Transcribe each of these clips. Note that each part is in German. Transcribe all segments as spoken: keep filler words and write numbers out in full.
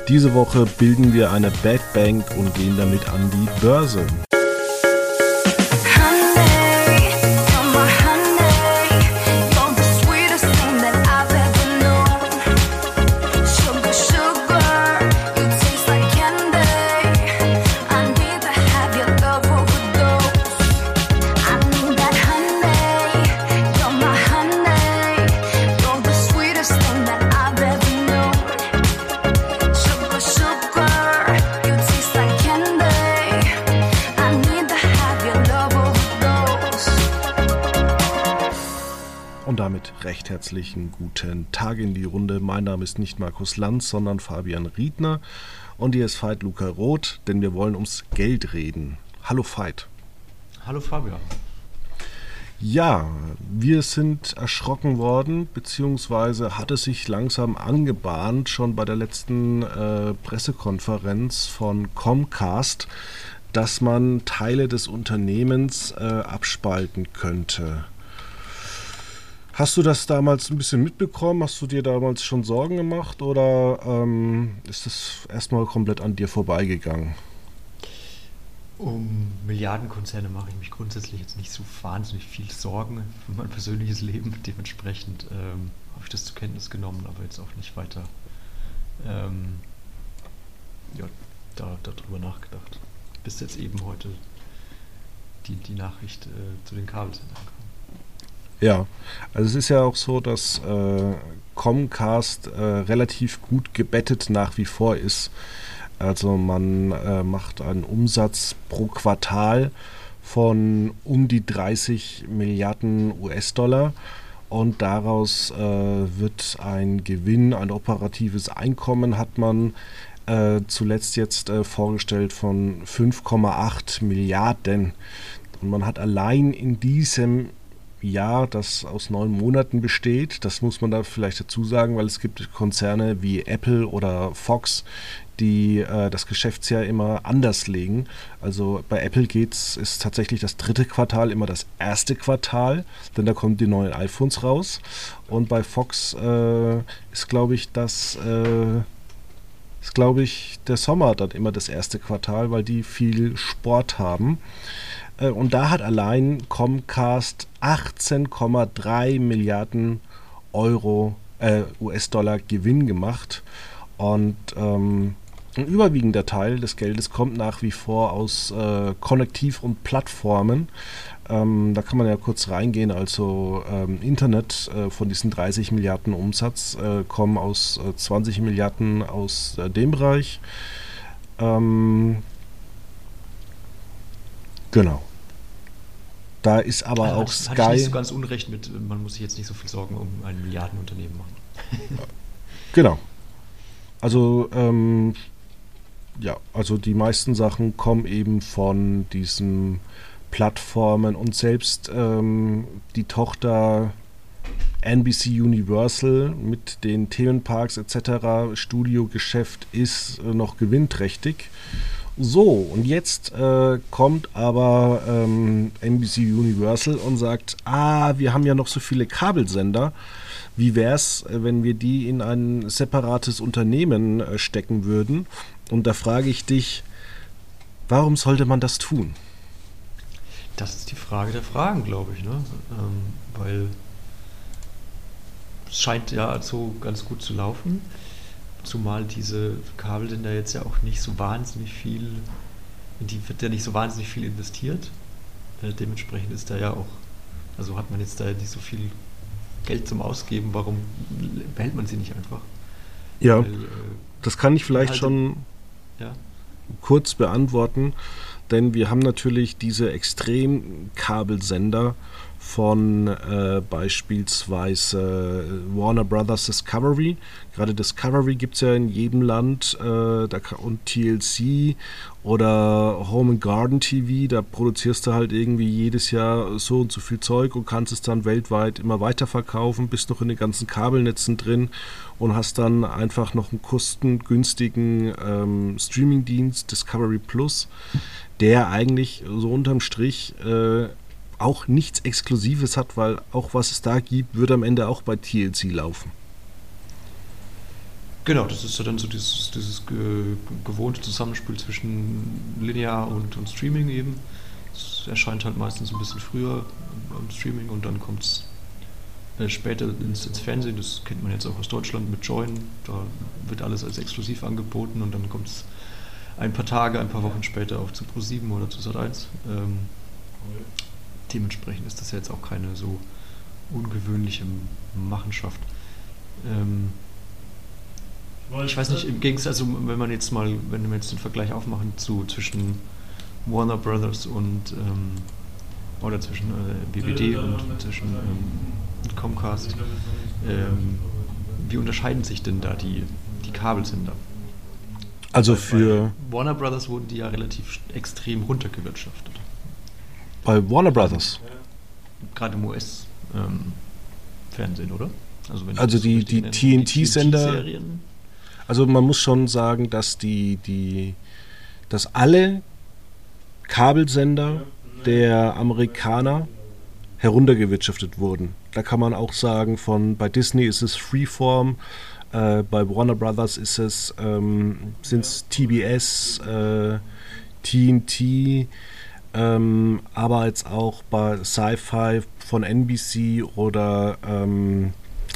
Diese Woche bilden wir eine Bad Bank und gehen damit an die Börse. Und damit recht herzlichen guten Tag in die Runde. Mein Name ist nicht Markus Lanz, sondern Fabian Riedner. Und hier ist Veit Luca Roth, denn wir wollen ums Geld reden. Hallo Veit. Hallo Fabian. Ja, wir sind erschrocken worden, beziehungsweise hat es sich langsam angebahnt, schon bei der letzten äh, Pressekonferenz von Comcast, dass man Teile des Unternehmens äh, abspalten könnte. Hast du das damals ein bisschen mitbekommen? Hast du dir damals schon Sorgen gemacht oder ähm, ist das erstmal komplett an dir vorbeigegangen? Um Milliardenkonzerne mache ich mich grundsätzlich jetzt nicht so wahnsinnig viel Sorgen für mein persönliches Leben. Dementsprechend ähm, habe ich das zur Kenntnis genommen, aber jetzt auch nicht weiter ähm, ja, da, darüber nachgedacht. Bis jetzt eben heute die, die Nachricht äh, zu den Kabelsendern kam. Ja, also es ist ja auch so, dass äh, Comcast äh, relativ gut gebettet nach wie vor ist. Also man äh, macht einen Umsatz pro Quartal von um die dreißig Milliarden U S-Dollar und daraus äh, wird ein Gewinn, ein operatives Einkommen hat man äh, zuletzt jetzt äh, vorgestellt von fünf Komma acht Milliarden. Und man hat allein in diesem Jahr, das aus neun Monaten besteht, das muss man da vielleicht dazu sagen, weil es gibt Konzerne wie Apple oder Fox, die äh, das Geschäftsjahr immer anders legen. Also bei Apple geht's, ist tatsächlich das dritte Quartal immer das erste Quartal, denn da kommen die neuen iPhones raus. Und bei Fox äh, ist, glaube ich, das äh, ist, glaube ich, der Sommer dann immer das erste Quartal, weil die viel Sport haben. Und da hat allein Comcast achtzehn Komma drei Milliarden Euro, äh, U S-Dollar Gewinn gemacht. Und ähm, ein überwiegender Teil des Geldes kommt nach wie vor aus äh, Konnektiv- und Plattformen. Ähm, da kann man ja kurz reingehen. Also ähm, Internet äh, von diesen dreißig Milliarden Umsatz äh, kommen aus äh, zwanzig Milliarden aus äh, dem Bereich. Ähm, Genau. Da ist aber also auch hat, Sky... Hatte ich nicht so ganz unrecht mit, man muss sich jetzt nicht so viel Sorgen um ein Milliardenunternehmen machen. Genau. Also, ähm, ja, also die meisten Sachen kommen eben von diesen Plattformen und selbst ähm, die Tochter N B C Universal mit den Themenparks et cetera, Studiogeschäft ist äh, noch gewinnträchtig. So, und jetzt äh, kommt aber ähm, N B C Universal und sagt, ah, wir haben ja noch so viele Kabelsender. Wie wäre es, wenn wir die in ein separates Unternehmen äh, stecken würden? Und da frage ich dich, warum sollte man das tun? Das ist die Frage der Fragen, glaube ich, ne? Ähm, weil es scheint ja so ganz gut zu laufen. Zumal diese Kabelsender jetzt ja auch nicht so wahnsinnig viel, in die wird ja nicht so wahnsinnig viel investiert. Äh, dementsprechend ist da ja auch, also hat man jetzt da nicht so viel Geld zum Ausgeben, warum behält man sie nicht einfach? Ja, Weil, äh, das kann ich vielleicht also, schon ja. kurz beantworten, denn wir haben natürlich diese Extremkabelsender von äh, beispielsweise Warner Brothers Discovery. Gerade Discovery gibt es ja in jedem Land äh, da, und T L C oder Home and Garden T V, da produzierst du halt irgendwie jedes Jahr so und so viel Zeug und kannst es dann weltweit immer weiter verkaufen, bist noch in den ganzen Kabelnetzen drin und hast dann einfach noch einen kostengünstigen ähm, Streamingdienst Discovery Plus, der eigentlich so unterm Strich äh, auch nichts Exklusives hat, weil auch was es da gibt, würde am Ende auch bei T L C laufen. Genau, das ist ja dann so dieses, dieses ge gewohnte Zusammenspiel zwischen linear und, und Streaming eben. Es erscheint halt meistens ein bisschen früher am Streaming und dann kommt es äh, später ins, ins Fernsehen. Das kennt man jetzt auch aus Deutschland mit Joyn. Da wird alles als exklusiv angeboten und dann kommt es ein paar Tage, ein paar Wochen später auch zu ProSieben oder zu Sat eins. Ähm, dementsprechend ist das ja jetzt auch keine so ungewöhnliche Machenschaft. Ähm, Ich weiß nicht, im Gegensatz, also wenn man jetzt mal, wenn wir jetzt den Vergleich aufmachen zu zwischen Warner Brothers und ähm, oder zwischen äh, B B D und zwischen ähm, Comcast, ähm, wie unterscheiden sich denn da die, die Kabelsender? Also Bei, für bei Warner Brothers wurden die ja relativ extrem runtergewirtschaftet. bei Warner Brothers. Gerade im U S-Fernsehen, ähm, oder? Also, wenn ich Also das so die, richtig die nenne, T N T-Sender. Serien. Also man muss schon sagen, dass die, die, dass alle Kabelsender der Amerikaner heruntergewirtschaftet wurden. Da kann man auch sagen, von bei Disney ist es Freeform, äh, bei Warner Brothers ist es ähm, sind es T B S, äh, T N T, ähm, aber jetzt auch bei Sci-Fi von N B C oder ähm,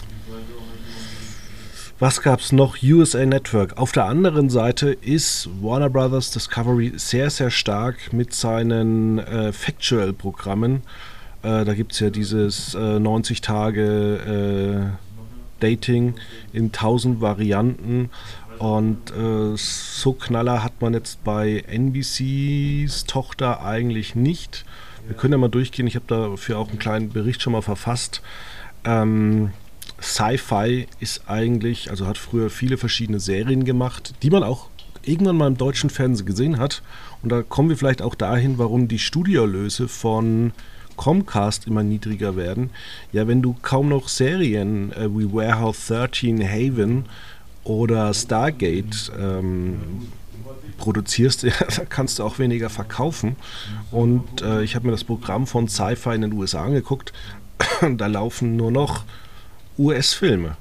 was gab es noch? U S A Network. Auf der anderen Seite ist Warner Brothers Discovery sehr, sehr stark mit seinen äh, Factual-Programmen. Äh, da gibt es ja dieses äh, neunzig Tage äh, Dating in tausend Varianten. Und äh, so Knaller hat man jetzt bei N B Cs Tochter eigentlich nicht. Wir können ja mal durchgehen. Ich habe dafür auch einen kleinen Bericht schon mal verfasst. Ähm, Sci-Fi ist eigentlich, also hat früher viele verschiedene Serien gemacht, die man auch irgendwann mal im deutschen Fernsehen gesehen hat. Und da kommen wir vielleicht auch dahin, warum die Studioerlöse von Comcast immer niedriger werden. Ja, wenn du kaum noch Serien äh, wie Warehouse dreizehn, Haven oder Stargate ähm, produzierst, ja, da kannst du auch weniger verkaufen. Und äh, ich habe mir das Programm von Sci-Fi in den U S A angeguckt. Da laufen nur noch U S-Filme.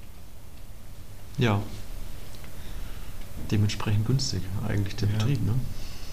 Ja. Dementsprechend günstig eigentlich der Betrieb, ne?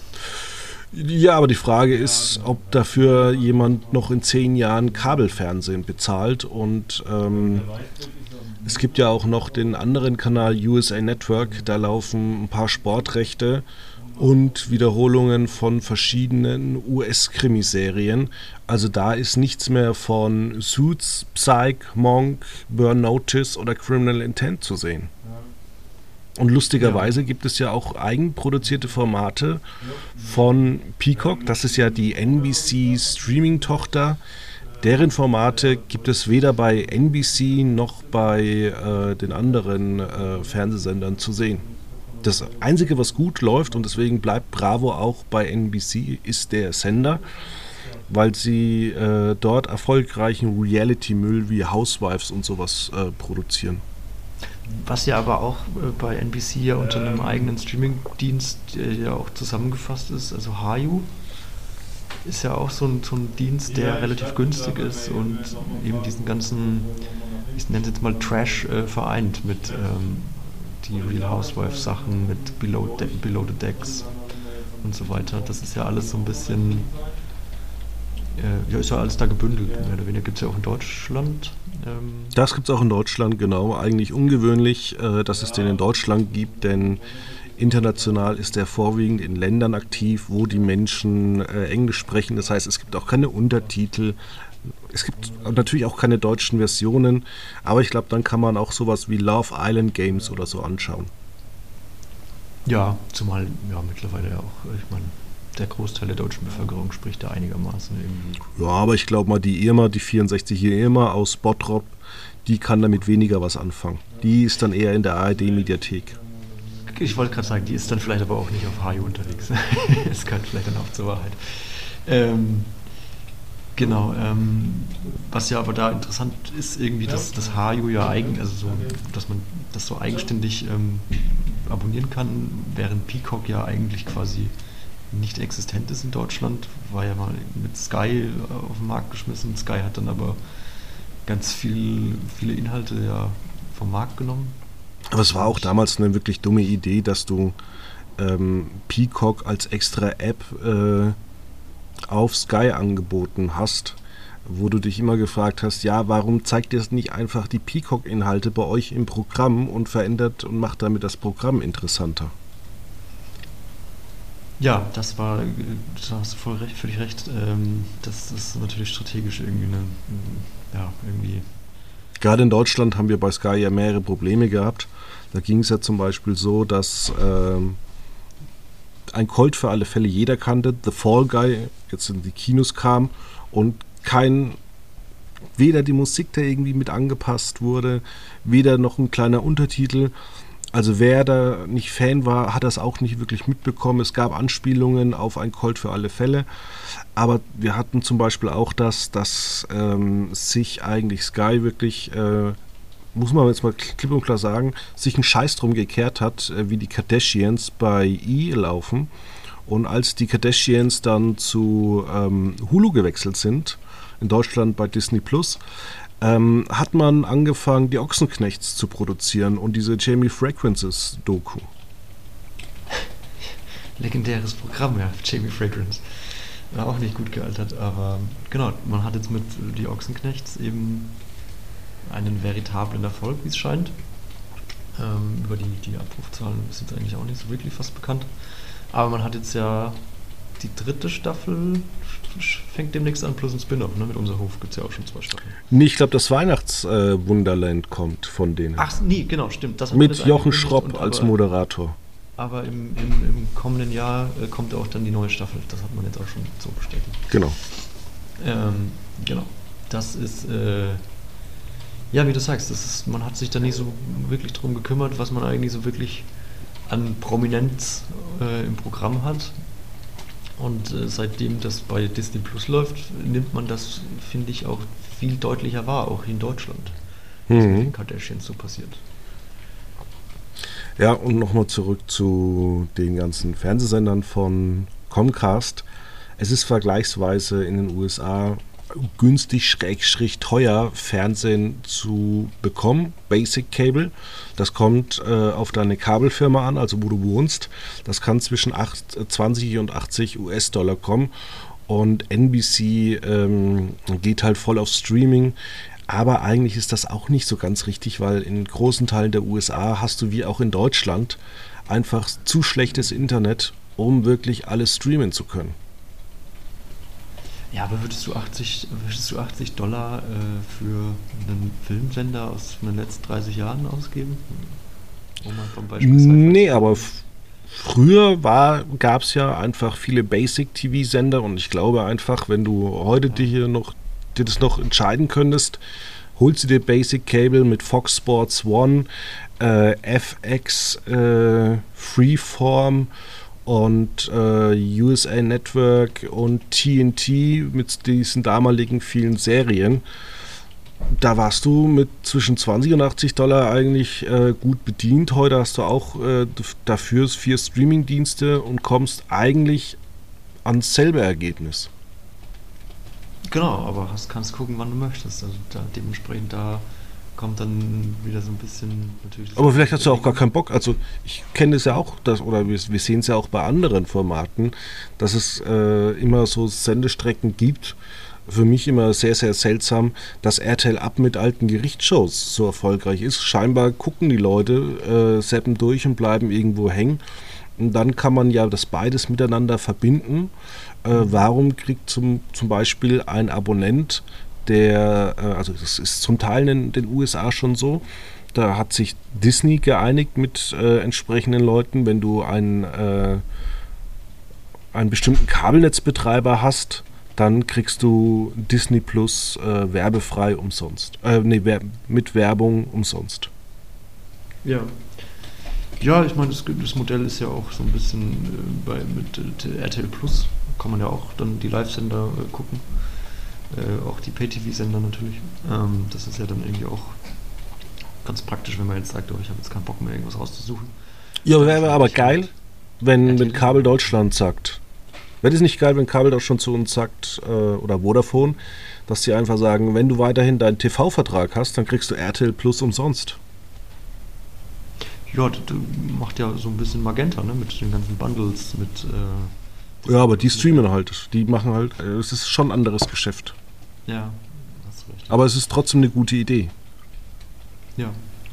Ja, aber die Frage ist, ob dafür jemand noch in zehn Jahren Kabelfernsehen bezahlt. Und ähm, es gibt ja auch noch den anderen Kanal U S A Network, da laufen ein paar Sportrechte und Wiederholungen von verschiedenen U S-Krimiserien. Also da ist nichts mehr von Suits, Psych, Monk, Burn Notice oder Criminal Intent zu sehen. Und lustigerweise gibt es ja auch eigenproduzierte Formate von Peacock. Das ist ja die N B C-Streaming-Tochter. Deren Formate gibt es weder bei N B C noch bei äh, den anderen äh, Fernsehsendern zu sehen. Das Einzige, was gut läuft, und deswegen bleibt Bravo auch bei N B C, ist der Sender, weil sie äh, dort erfolgreichen Reality-Müll wie Housewives und sowas äh, produzieren. Was ja aber auch äh, bei N B C ja unter einem eigenen Streaming-Dienst äh, ja auch zusammengefasst ist, also Hayu ist ja auch so ein, so ein Dienst, der relativ günstig ist und eben diesen ganzen, ich nenne es jetzt mal Trash, äh, vereint mit ähm, die Real Housewives Sachen, mit Below, De- Below the Decks und so weiter. Das ist ja alles so ein bisschen, äh, ja, ist ja alles da gebündelt. Mehr oder weniger gibt es ja auch in Deutschland. Ähm, Das gibt es auch in Deutschland, genau. Eigentlich ungewöhnlich, äh, dass es den in Deutschland gibt, denn international ist der vorwiegend in Ländern aktiv, wo die Menschen äh, Englisch sprechen. Das heißt, es gibt auch keine Untertitel. Es gibt natürlich auch keine deutschen Versionen, aber ich glaube, dann kann man auch sowas wie Love Island Games oder so anschauen. ja, zumal ja mittlerweile ja auch, ich meine, der Großteil der deutschen Bevölkerung spricht da einigermaßen irgendwie. Ja, aber ich glaube mal, die Irma, die vierundsechzig-jährige Irma aus Bottrop, die kann damit weniger was anfangen. Die ist dann eher in der A R D-Mediathek. Ich wollte gerade sagen, die ist dann vielleicht aber auch nicht auf Hayu unterwegs. Es gehört vielleicht dann auch zur Wahrheit. Ähm, genau, ähm, was ja aber da interessant ist, irgendwie, dass das Hayu ja eigen, also so, dass man das so eigenständig ähm, abonnieren kann, während Peacock ja eigentlich quasi nicht existent ist in Deutschland, war ja mal mit Sky auf den Markt geschmissen. Sky hat dann aber ganz viel, viele Inhalte ja vom Markt genommen. Aber es war auch damals eine wirklich dumme Idee, dass du ähm, Peacock als extra App äh, auf Sky angeboten hast, wo du dich immer gefragt hast, ja, warum zeigt ihr nicht einfach die Peacock-Inhalte bei euch im Programm und verändert und macht damit das Programm interessanter? Ja, das war, äh, da hast du voll recht, völlig recht. Ähm, das ist natürlich strategisch irgendwie eine, ja, irgendwie. Gerade in Deutschland haben wir bei Sky ja mehrere Probleme gehabt. Da ging es ja zum Beispiel so, dass ähm, ein Colt für alle Fälle jeder kannte, The Fall Guy, jetzt in die Kinos kam und kein, weder die Musik da irgendwie mit angepasst wurde, weder noch ein kleiner Untertitel. Also wer da nicht Fan war, hat das auch nicht wirklich mitbekommen. Es gab Anspielungen auf ein Colt für alle Fälle. Aber wir hatten zum Beispiel auch das, dass ähm, sich eigentlich Sky wirklich, äh, muss man jetzt mal klipp und klar sagen, sich einen Scheiß drum gekehrt hat, äh, wie die Kardashians bei E! laufen. Und als die Kardashians dann zu ähm, Hulu gewechselt sind, in Deutschland bei Disney Plus, ähm, hat man angefangen, die Ochsenknechts zu produzieren und diese Jamie Fragrances Doku. Legendäres Programm, ja, Jamie Fragrance. War auch nicht gut gealtert, aber genau, man hat jetzt mit die Ochsenknechts eben einen veritablen Erfolg, wie es scheint. Ähm, über die, die Abrufzahlen ist jetzt eigentlich auch nicht so wirklich fast bekannt. Aber man hat jetzt ja die dritte Staffel, fängt demnächst an, plus ein Spin-off, ne? Mit unser Hof gibt es ja auch schon zwei Staffeln. Nee, ich glaube, das Weihnachtswunderland äh, kommt von denen. Ach, nee, genau, stimmt. Das mit Jochen Schropp als aber, Moderator. Aber im, im, im kommenden Jahr äh, kommt auch dann die neue Staffel. Das hat man jetzt auch schon so bestätigt. Genau. Ähm, genau. Das ist, äh, ja, wie du sagst, das ist, man hat sich da nicht so wirklich drum gekümmert, was man eigentlich so wirklich an Prominenz äh, im Programm hat. Und äh, seitdem das bei Disney Plus läuft, nimmt man das, finde ich, auch viel deutlicher wahr, auch in Deutschland, was Mhm. mit den Kardashians so passiert. Ja, und nochmal zurück zu den ganzen Fernsehsendern von Comcast. Es ist vergleichsweise in den U S A günstig, schrägstrich teuer, Fernsehen zu bekommen, Basic Cable. Das kommt äh, auf deine Kabelfirma an, also wo du wohnst. Das kann zwischen acht, zwanzig und achtzig US-Dollar kommen. Und N B C ähm, geht halt voll auf Streaming. Aber eigentlich ist das auch nicht so ganz richtig, weil in großen Teilen der U S A hast du wie auch in Deutschland einfach zu schlechtes Internet, um wirklich alles streamen zu können. Ja, aber würdest du achtzig, würdest du achtzig Dollar äh, für einen Filmsender aus den letzten dreißig Jahren ausgeben? Um mal vom Beispiel Sci-Fi Nee, zu aber reden. f- früher gab es ja einfach viele Basic-T V-Sender und ich glaube einfach, wenn du heute dir hier noch, dir das noch entscheiden könntest, holst du dir Basic Cable mit Fox Sports One, äh, F X, äh, Freeform und äh, U S A Network und T N T mit diesen damaligen vielen Serien. Da warst du mit zwischen zwanzig und achtzig Dollar eigentlich äh, gut bedient. Heute hast du auch äh, d- dafür vier Streaming-Dienste und kommst eigentlich ans selbe Ergebnis. Genau, aber hast, kannst gucken, wann du möchtest. Also da, dementsprechend da kommt dann wieder so ein bisschen natürlich. Das Aber vielleicht hast du auch gar Überlegen. keinen Bock. Also ich kenne es ja auch, dass, oder wir, wir sehen es ja auch bei anderen Formaten, dass es äh, immer so Sendestrecken gibt. Für mich immer sehr, sehr seltsam, dass R T L Up mit alten Gerichtsshows so erfolgreich ist. Scheinbar gucken die Leute, äh, zappen durch und bleiben irgendwo hängen. Und dann kann man ja das beides miteinander verbinden. Äh, warum kriegt zum, zum Beispiel ein Abonnent, der, äh, also das ist zum Teil in den U S A schon so, da hat sich Disney geeinigt mit äh, entsprechenden Leuten, wenn du einen, äh, einen bestimmten Kabelnetzbetreiber hast, dann kriegst du Disney Plus äh, werbefrei umsonst. Äh, nee, wer mit Werbung umsonst. Ja. Ja, ich meine, das, das Modell ist ja auch so ein bisschen äh, bei mit äh, R T L Plus kann man ja auch dann die Live-Sender äh, gucken. Äh, auch die Pay-T V-Sender natürlich. Ähm, das ist ja dann irgendwie auch ganz praktisch, wenn man jetzt sagt, oh, ich habe jetzt keinen Bock mehr, irgendwas rauszusuchen. Ja, Dann wäre schalte aber ich geil, halt wenn, R T L. wenn Kabel Deutschland sagt. Wäre das nicht geil, wenn Kabel Deutschland zu uns sagt, äh, oder Vodafone, dass sie einfach sagen, wenn du weiterhin deinen T V-Vertrag hast, dann kriegst du R T L Plus umsonst. Ja, das macht ja so ein bisschen Magenta, ne? Mit den ganzen Bundles, mit... Äh, Ja, aber die streamen halt. Die machen halt... äh, Es ist schon ein anderes Geschäft. ja, hast recht. Aber es ist trotzdem eine gute Idee. Ja.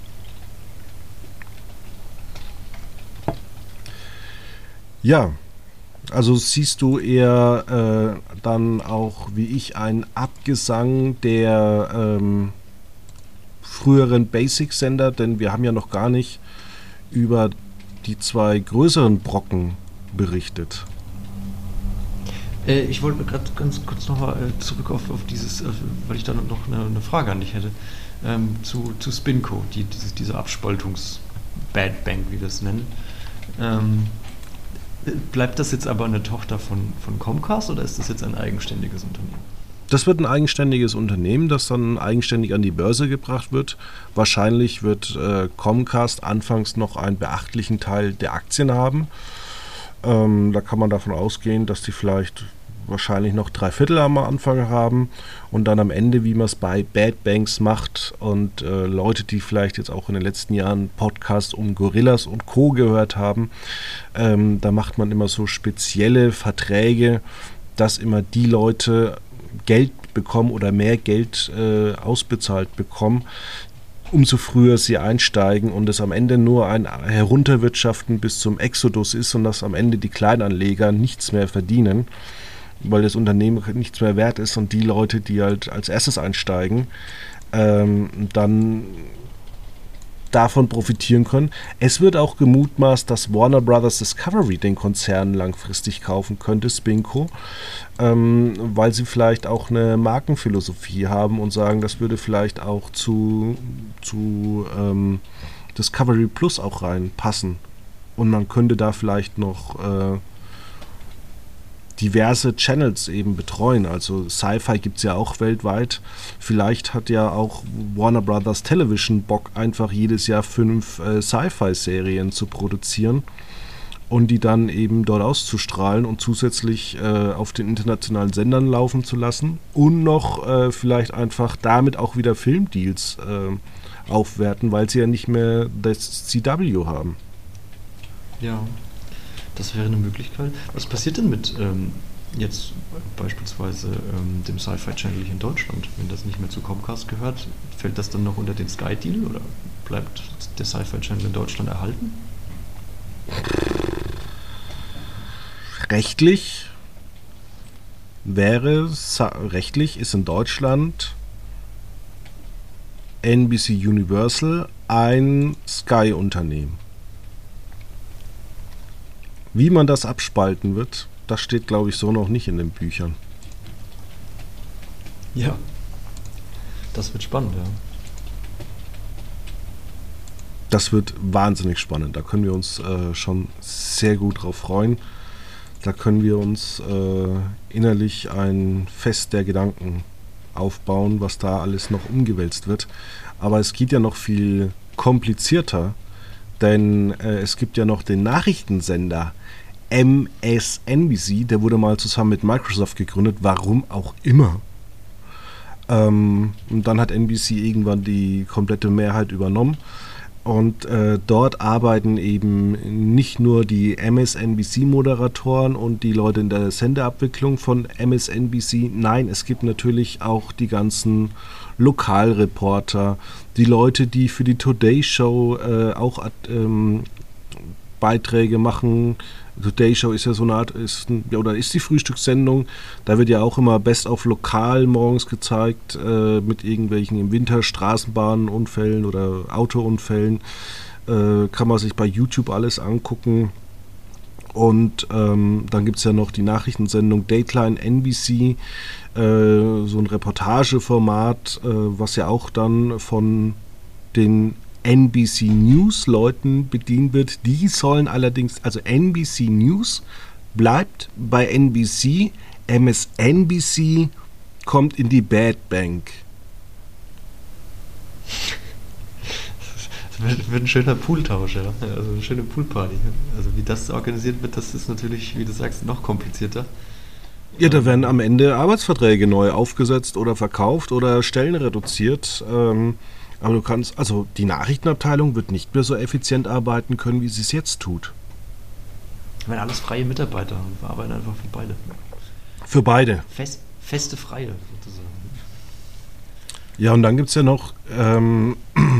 Ja, also siehst du eher äh, dann auch wie ich einen Abgesang der ähm, früheren Basic-Sender, denn wir haben ja noch gar nicht über die zwei größeren Brocken berichtet. Äh, ich wollte gerade ganz kurz nochmal äh, zurück auf, auf dieses, äh, weil ich da noch eine, eine Frage an dich hätte, ähm, zu, zu Spinco, die, dieses, diese Abspaltungs-Bad Bank, wie wir es nennen. Ähm, bleibt das jetzt aber eine Tochter von, von Comcast oder ist das jetzt ein eigenständiges Unternehmen? Das wird ein eigenständiges Unternehmen, das dann eigenständig an die Börse gebracht wird. Wahrscheinlich wird äh, Comcast anfangs noch einen beachtlichen Teil der Aktien haben. Ähm, da kann man davon ausgehen, dass die vielleicht wahrscheinlich noch drei Viertel am Anfang haben und dann am Ende, wie man es bei Bad Banks macht und äh, Leute, die vielleicht jetzt auch in den letzten Jahren Podcasts um Gorillas und Co. gehört haben, ähm, da macht man immer so spezielle Verträge, dass immer die Leute Geld bekommen oder mehr Geld äh, ausbezahlt bekommen, umso früher sie einsteigen und es am Ende nur ein Herunterwirtschaften bis zum Exodus ist und dass am Ende die Kleinanleger nichts mehr verdienen, weil das Unternehmen nichts mehr wert ist und die Leute, die halt als erstes einsteigen, ähm, dann davon profitieren können. Es wird auch gemutmaßt, dass Warner Brothers Discovery den Konzern langfristig kaufen könnte, Spinco, ähm, weil sie vielleicht auch eine Markenphilosophie haben und sagen, das würde vielleicht auch zu, zu ähm, Discovery Plus auch reinpassen. Und man könnte da vielleicht noch äh, diverse Channels eben betreuen. Also Sci-Fi gibt es ja auch weltweit. Vielleicht hat ja auch Warner Brothers Television Bock, einfach jedes Jahr fünf äh, Sci-Fi-Serien zu produzieren und die dann eben dort auszustrahlen und zusätzlich äh, auf den internationalen Sendern laufen zu lassen und noch äh, vielleicht einfach damit auch wieder Filmdeals äh, aufwerten, weil sie ja nicht mehr das C W haben. Ja. Das wäre eine Möglichkeit. Was passiert denn mit ähm, jetzt beispielsweise ähm, dem Sci-Fi Channel hier in Deutschland? Wenn das nicht mehr zu Comcast gehört, fällt das dann noch unter den Sky Deal oder bleibt der Sci-Fi Channel in Deutschland erhalten? Rechtlich wäre, rechtlich ist in Deutschland N B C Universal ein Sky-Unternehmen. Wie man das abspalten wird, das steht, glaube ich, so noch nicht in den Büchern. Ja, das wird spannend, ja. Das wird wahnsinnig spannend. Da können wir uns äh, schon sehr gut drauf freuen. Da können wir uns äh, innerlich ein Fest der Gedanken aufbauen, was da alles noch umgewälzt wird. Aber es geht ja noch viel komplizierter, denn äh, es gibt ja noch den Nachrichtensender M S N B C, der wurde mal zusammen mit Microsoft gegründet, warum auch immer. Ähm, und dann hat N B C irgendwann die komplette Mehrheit übernommen. Und äh, dort arbeiten eben nicht nur die M S N B C-Moderatoren und die Leute in der Sendeabwicklung von M S N B C. Nein, es gibt natürlich auch die ganzen Lokalreporter, die Leute, die für die Today Show äh, auch ähm, Beiträge machen. Today Show ist ja so eine Art, ist, oder ist die Frühstückssendung, da wird ja auch immer Best of Lokal morgens gezeigt, äh, mit irgendwelchen im Winter Straßenbahnunfällen oder Autounfällen. Äh, kann man sich bei YouTube alles angucken. Und ähm, dann gibt es ja noch die Nachrichtensendung Dateline N B C, äh, so ein Reportageformat, äh, was ja auch dann von den N B C News Leuten bedient wird. Die sollen allerdings, also N B C News bleibt bei N B C, M S N B C kommt in die Bad Bank. Das wird, wird ein schöner Pooltausch, ja. Also eine schöne Poolparty. Also wie das organisiert wird, das ist natürlich, wie du sagst, noch komplizierter. Ja, da werden am Ende Arbeitsverträge neu aufgesetzt oder verkauft oder Stellen reduziert. Ähm, Aber du kannst, also die Nachrichtenabteilung wird nicht mehr so effizient arbeiten können, wie sie es jetzt tut. Ich meine, alles freie Mitarbeiter. Wir arbeiten einfach für beide. Für beide. Fest, feste Freie, sozusagen. Ja, und dann gibt es ja noch ähm,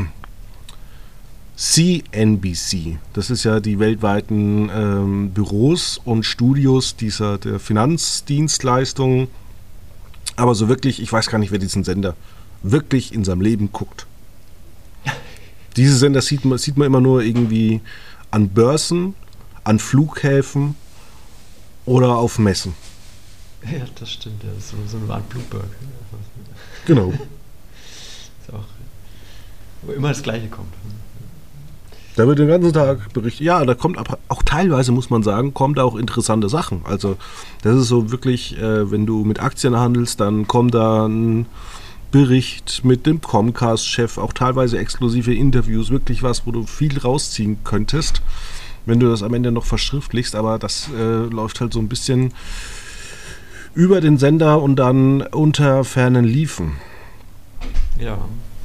C N B C. Das ist ja die weltweiten ähm, Büros und Studios dieser der Finanzdienstleistungen. Aber so wirklich, ich weiß gar nicht, wer diesen Sender wirklich in seinem Leben guckt. Diese Sender sieht man, sieht man immer nur irgendwie an Börsen, an Flughäfen oder auf Messen. Ja, das stimmt. Ja. Das ist so, so eine Art Bloomberg. Genau. Ist auch, wo immer das Gleiche kommt. Da wird den ganzen Tag berichtet. Ja, da kommt aber auch teilweise, muss man sagen, kommen da auch interessante Sachen. Also das ist so wirklich, äh, wenn du mit Aktien handelst, dann kommt da ein Bericht mit dem Comcast-Chef, auch teilweise exklusive Interviews, wirklich was, wo du viel rausziehen könntest, wenn du das am Ende noch verschriftlichst. Aber das äh, läuft halt so ein bisschen über den Sender und dann unter fernen Liefen. Ja.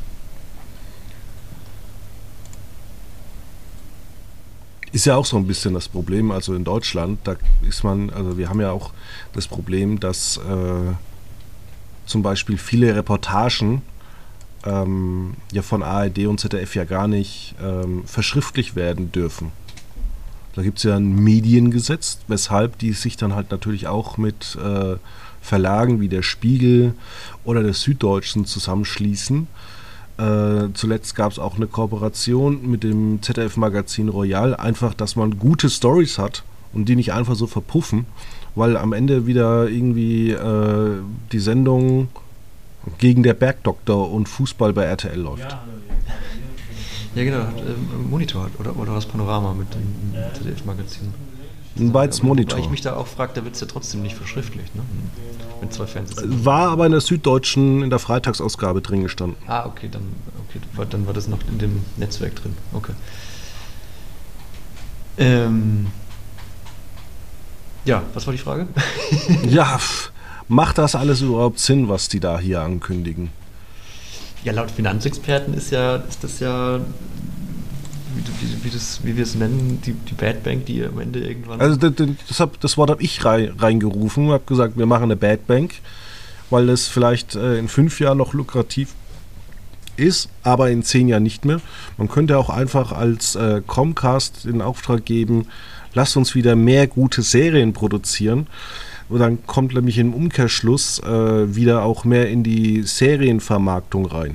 Ist ja auch so ein bisschen das Problem, also in Deutschland, da ist man, also wir haben ja auch das Problem, dass äh, zum Beispiel viele Reportagen ähm, ja von A R D und Z D F ja gar nicht ähm, verschriftlich werden dürfen. Da gibt es ja ein Mediengesetz, weshalb die sich dann halt natürlich auch mit äh, Verlagen wie der Spiegel oder der Süddeutschen zusammenschließen. Äh, zuletzt gab es auch eine Kooperation mit dem Z D F-Magazin Royal, einfach, dass man gute Storys hat und die nicht einfach so verpuffen, weil am Ende wieder irgendwie äh, die Sendung gegen der Bergdoktor und Fußball bei R T L läuft. Ja, genau, hat, ähm, Monitor hat, oder, oder das Panorama mit dem Z D F-Magazin. Ein weites Monitor. Weil ich mich da auch frage, da wird es ja trotzdem nicht verschriftlicht, ne? Mit zwei Fernsehsendungen. War aber in der Süddeutschen in der Freitagsausgabe drin gestanden. Ah, okay, dann, okay, dann war das noch in dem Netzwerk drin. Okay. Ähm, ja, was war die Frage? Ja, pff, macht das alles überhaupt Sinn, was die da hier ankündigen? Ja, laut Finanzexperten ist ja, ist das ja, wie, wie, wie, das, wie wir es nennen, die, die Bad Bank, die am Ende irgendwann... Also das, das, hab, das Wort habe ich rein, reingerufen und habe gesagt, wir machen eine Bad Bank, weil es vielleicht äh, in fünf Jahren noch lukrativ ist, aber in zehn Jahren nicht mehr. Man könnte auch einfach als äh, Comcast den Auftrag geben, lasst uns wieder mehr gute Serien produzieren. Und dann kommt nämlich im Umkehrschluss äh, wieder auch mehr in die Serienvermarktung rein.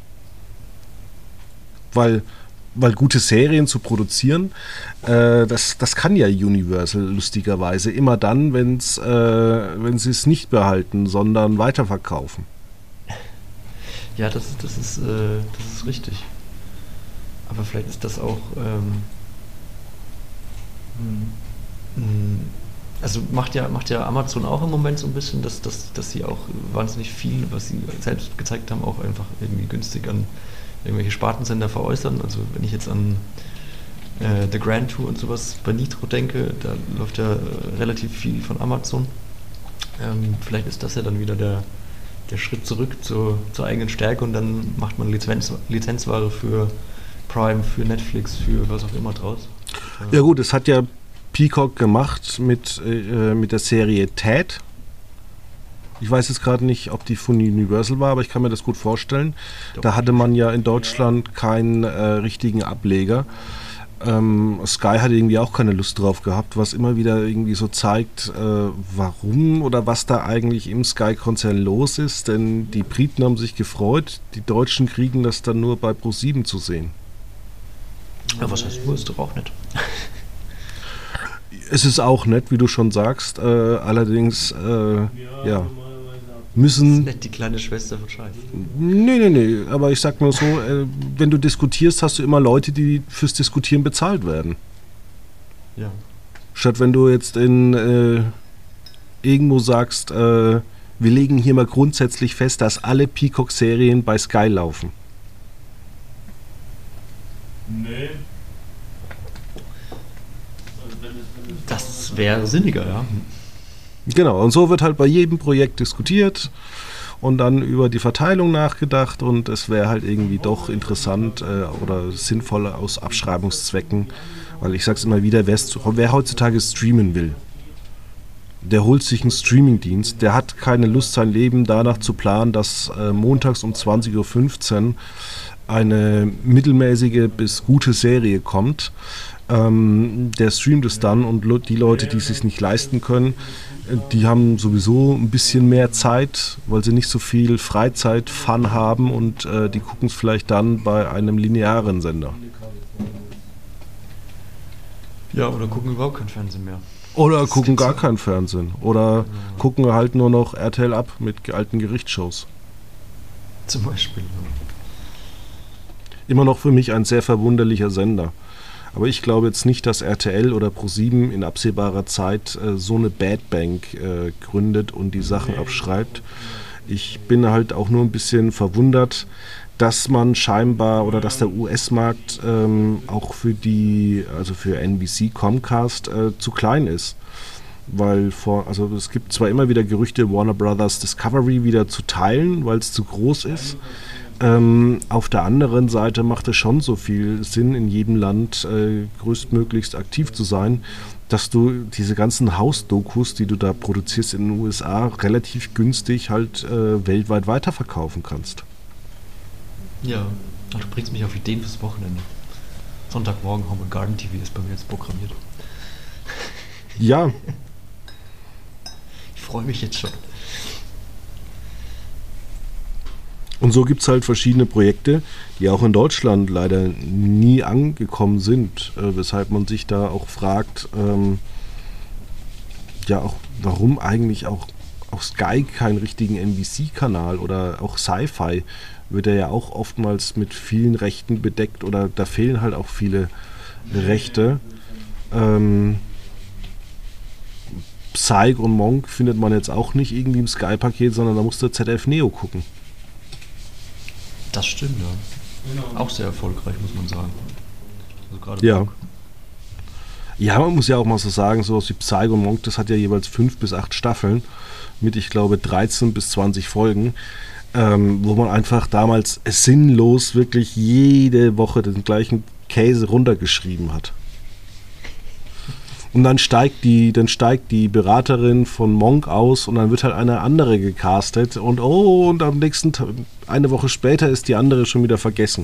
Weil, weil gute Serien zu produzieren, äh, das, das kann ja Universal lustigerweise immer dann, wenn's, äh, wenn sie es nicht behalten, sondern weiterverkaufen. Ja, das, das, ist, äh, das ist richtig. Aber vielleicht ist das auch... Ähm, hm, Also macht ja, macht ja Amazon auch im Moment so ein bisschen, dass, dass, dass sie auch wahnsinnig viel, was sie selbst gezeigt haben, auch einfach irgendwie günstig an irgendwelche Spartensender veräußern. Also wenn ich jetzt an äh, The Grand Tour und sowas bei Nitro denke, da läuft ja äh, relativ viel von Amazon. Ähm, vielleicht ist das ja dann wieder der, der Schritt zurück zur, zur eigenen Stärke und dann macht man Lizenz, Lizenzware für Prime, für Netflix, für was auch immer draus. Ja gut, es hat ja Peacock gemacht mit, äh, mit der Serie Ted. Ich weiß jetzt gerade nicht, ob die von Universal war, aber ich kann mir das gut vorstellen. Doch. Da hatte man ja in Deutschland keinen äh, richtigen Ableger. Ähm, Sky hat irgendwie auch keine Lust drauf gehabt, was immer wieder irgendwie so zeigt, äh, warum oder was da eigentlich im Sky-Konzern los ist. Denn die Briten haben sich gefreut, die Deutschen kriegen das dann nur bei ProSieben zu sehen. Ja, was heißt nur, ist doch auch nett. Es ist auch nett, wie du schon sagst, äh, allerdings äh, ja, müssen... Das ist nett, die kleine Schwester von Scheiß. Nee, nee, nee, aber ich sag mal so, äh, wenn du diskutierst, hast du immer Leute, die fürs Diskutieren bezahlt werden. Ja. Statt wenn du jetzt in äh, irgendwo sagst, äh, wir legen hier mal grundsätzlich fest, dass alle Peacock-Serien bei Sky laufen. Nee. Das wäre sinniger, ja. Genau, und so wird halt bei jedem Projekt diskutiert und dann über die Verteilung nachgedacht und es wäre halt irgendwie doch interessant äh, oder sinnvoll aus Abschreibungszwecken, weil ich sag's immer wieder, wer heutzutage streamen will, der holt sich einen Streamingdienst, der hat keine Lust, sein Leben danach zu planen, dass äh, montags um zwanzig Uhr fünfzehn eine mittelmäßige bis gute Serie kommt. Ähm, der streamt es dann und lo- die Leute, die es sich nicht leisten können, äh, die haben sowieso ein bisschen mehr Zeit, weil sie nicht so viel Freizeit, Fun haben und äh, die gucken es vielleicht dann bei einem linearen Sender. Ja, oder gucken überhaupt kein Fernsehen mehr. Oder Das gucken gibt's gar ja. kein Fernsehen. Oder Ja. gucken halt nur noch R T L ab mit alten Gerichtsshows. Zum Beispiel. Immer noch für mich ein sehr verwunderlicher Sender. Aber ich glaube jetzt nicht, dass R T L oder ProSieben in absehbarer Zeit äh, so eine Bad Bank äh, gründet und die Sachen abschreibt. Ich bin halt auch nur ein bisschen verwundert, dass man scheinbar oder dass der U S-Markt ähm, auch für die, also für N B C Comcast äh, zu klein ist. Weil vor, also es gibt zwar immer wieder Gerüchte, Warner Brothers Discovery wieder zu teilen, weil es zu groß ist. Ähm, auf der anderen Seite macht es schon so viel Sinn, in jedem Land äh, größtmöglichst aktiv zu sein, dass du diese ganzen Hausdokus, die du da produzierst in den U S A, relativ günstig halt äh, weltweit weiterverkaufen kannst. Ja, du bringst mich auf Ideen fürs Wochenende. Sonntagmorgen Home and Garden T V ist bei mir jetzt programmiert. Ja, Ich freue mich jetzt schon. und so gibt es halt verschiedene Projekte, die auch in Deutschland leider nie angekommen sind, äh, weshalb man sich da auch fragt, ähm, ja auch, warum eigentlich auch auf Sky keinen richtigen N B C-Kanal oder auch Sci-Fi wird er ja auch oftmals mit vielen Rechten bedeckt oder da fehlen halt auch viele Rechte. Ähm, Psych und Monk findet man jetzt auch nicht irgendwie im Sky-Paket, sondern da musst du Z D F Neo gucken. Das stimmt, ja. Auch sehr erfolgreich, muss man sagen. Also gerade Ja. Monk. Ja, man muss ja auch mal so sagen, sowas wie Psycho Monk, das hat ja jeweils fünf bis acht Staffeln mit, ich glaube, dreizehn bis zwanzig Folgen, ähm, wo man einfach damals sinnlos wirklich jede Woche den gleichen Käse runtergeschrieben hat. Und dann steigt die, dann steigt die Beraterin von Monk aus und dann wird halt eine andere gecastet und oh, und am nächsten Tag, eine Woche später ist die andere schon wieder vergessen.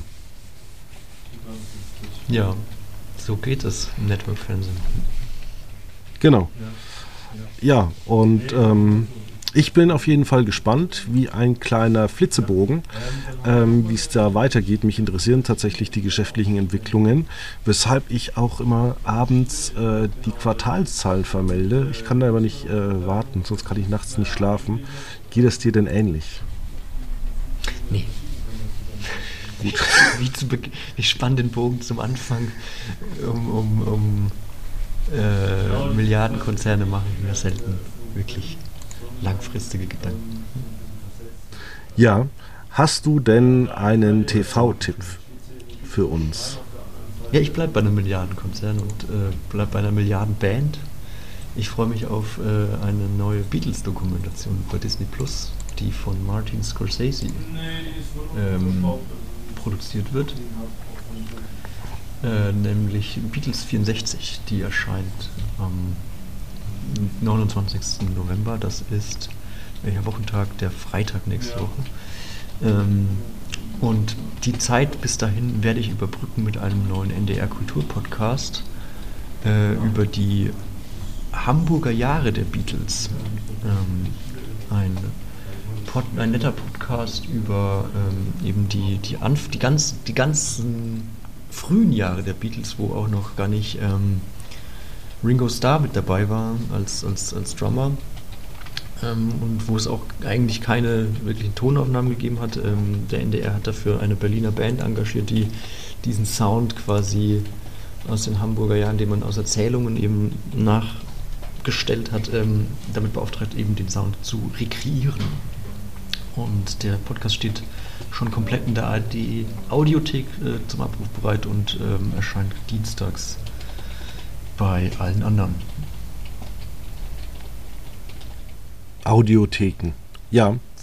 Ja, so geht es im Network-Fernsehen. Genau. Ja, und ähm, ich bin auf jeden Fall gespannt, wie ein kleiner Flitzebogen, ähm, wie es da weitergeht. Mich interessieren tatsächlich die geschäftlichen Entwicklungen, weshalb ich auch immer abends äh, die Quartalszahlen vermelde. Ich kann da aber nicht äh, warten, sonst kann ich nachts nicht schlafen. Geht es dir denn ähnlich? Nee. Gut. Wie, zu be- ich spann den Bogen zum Anfang. Um, um, um äh, Milliardenkonzerne mache ich mir selten wirklich langfristige Gedanken. Ja, hast du denn einen T V-Tipp für uns? Ja, ich bleibe bei einem Milliardenkonzern und äh, bleibe bei einer Milliardenband. Ich freue mich auf äh, eine neue Beatles-Dokumentation bei Disney Plus, die von Martin Scorsese ähm, produziert wird. Äh, nämlich Beatles vierundsechzig, die erscheint am neunundzwanzigsten November. Das ist welcher Wochentag? Der Freitag nächste Woche. Ähm, und die Zeit bis dahin werde ich überbrücken mit einem neuen N D R-Kultur-Podcast äh, über die Hamburger Jahre der Beatles. Ähm, ein, Pod, ein netter Podcast über ähm, eben die, die, Anf- die, ganz, die ganzen frühen Jahre der Beatles, wo auch noch gar nicht ähm, Ringo Starr mit dabei war als, als, als Drummer. Ähm, und wo es auch eigentlich keine wirklichen Tonaufnahmen gegeben hat. Ähm, der N D R hat dafür eine Berliner Band engagiert, die diesen Sound quasi aus den Hamburger Jahren, den man aus Erzählungen eben nachgestellt hat, ähm, damit beauftragt, eben den Sound zu rekreieren. Und der Podcast steht schon komplett in der A R D-Audiothek äh, zum Abruf bereit und ähm, erscheint dienstags bei allen anderen. Audiotheken. Ja,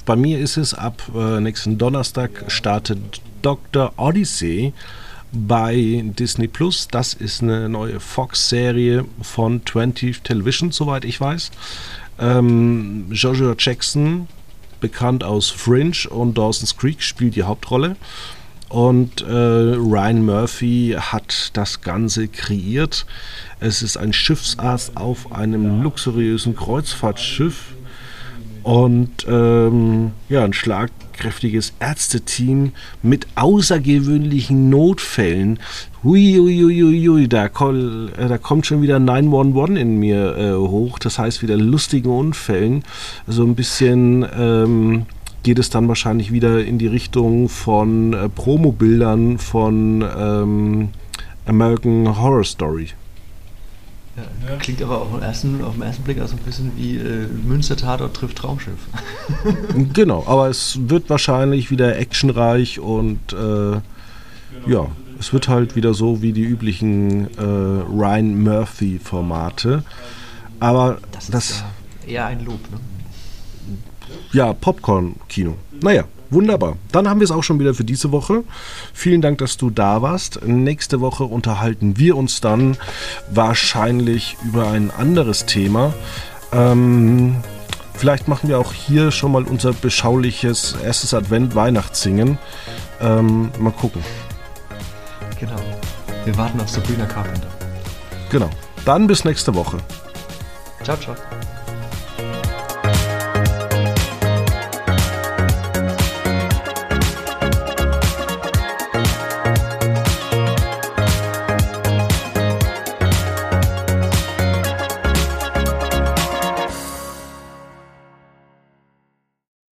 bei mir ist es ab äh, nächsten Donnerstag startet Doktor Odyssey bei Disney Plus. Das ist eine neue Fox-Serie von twentieth Television, soweit ich weiß. Ähm, Joshua Jackson, bekannt aus Fringe und Dawson's Creek, spielt die Hauptrolle. Und äh, Ryan Murphy hat das Ganze kreiert. Es ist ein Schiffsarzt auf einem luxuriösen Kreuzfahrtschiff und ähm, ja, ein schlagkräftiges Ärzteteam mit außergewöhnlichen Notfällen. Hui, hui, hui, hui, hui, da, koll, äh, da kommt schon wieder neun eins eins in mir äh, hoch. Das heißt wieder lustigen Unfällen. So ein bisschen ähm, geht es dann wahrscheinlich wieder in die Richtung von äh, Promobildern von ähm, American Horror Story. Ja, klingt aber auf den ersten, auf den ersten Blick auch so ein bisschen wie äh, Münster-Tatort trifft Traumschiff. Genau, aber es wird wahrscheinlich wieder actionreich und äh, ja, es wird halt wieder so wie die üblichen äh, Ryan Murphy-Formate. Aber das, das ist ja eher ein Lob, ne? Ja, Popcorn-Kino. Naja, wunderbar. Dann haben wir es auch schon wieder für diese Woche. Vielen Dank, dass du da warst. Nächste Woche unterhalten wir uns dann wahrscheinlich über ein anderes Thema. Ähm, vielleicht machen wir auch hier schon mal unser beschauliches erstes Advent-Weihnachtssingen. Ähm, mal gucken. Genau. Wir warten auf Sabrina Carpenter. Genau. Dann bis nächste Woche. Ciao, ciao.